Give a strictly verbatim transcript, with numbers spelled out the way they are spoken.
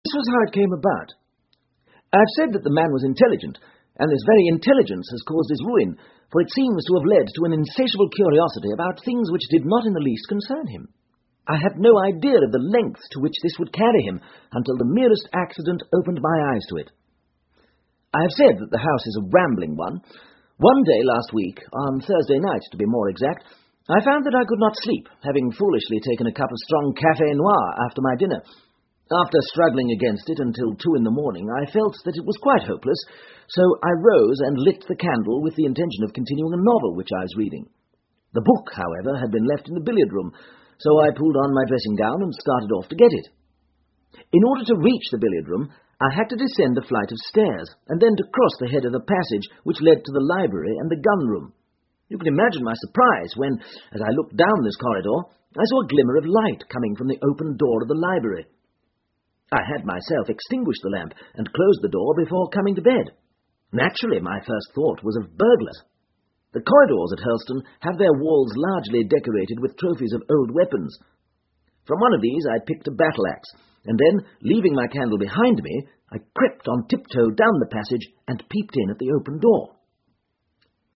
This was how it came about. I've said that the man was intelligent, and this very intelligence has caused his ruin, for it seems to have led to an insatiable curiosity about things which did not in the least concern him. I had no idea of the length to which this would carry him until the merest accident opened my eyes to it. I have said that the house is a rambling one. One day last week, on Thursday night to be more exact, I found that I could not sleep, having foolishly taken a cup of strong café noir after my dinner. After struggling against it until two in the morning, I felt that it was quite hopeless, so I rose and lit the candle with the intention of continuing a novel which I was reading. The book, however, had been left in the billiard-room, so I pulled on my dressing gown and started off to get it. In order to reach the billiard-room, I had to descend a flight of stairs, and then to cross the head of the passage which led to the library and the gun-room. You can imagine my surprise when, as I looked down this corridor, I saw a glimmer of light coming from the open door of the library. I had myself extinguished the lamp and closed the door before coming to bed. Naturally, my first thought was of burglars. The corridors at Hurlstone have their walls largely decorated with trophies of old weapons. From one of these I picked a battle-axe, and then, leaving my candle behind me, I crept on tiptoe down the passage and peeped in at the open door.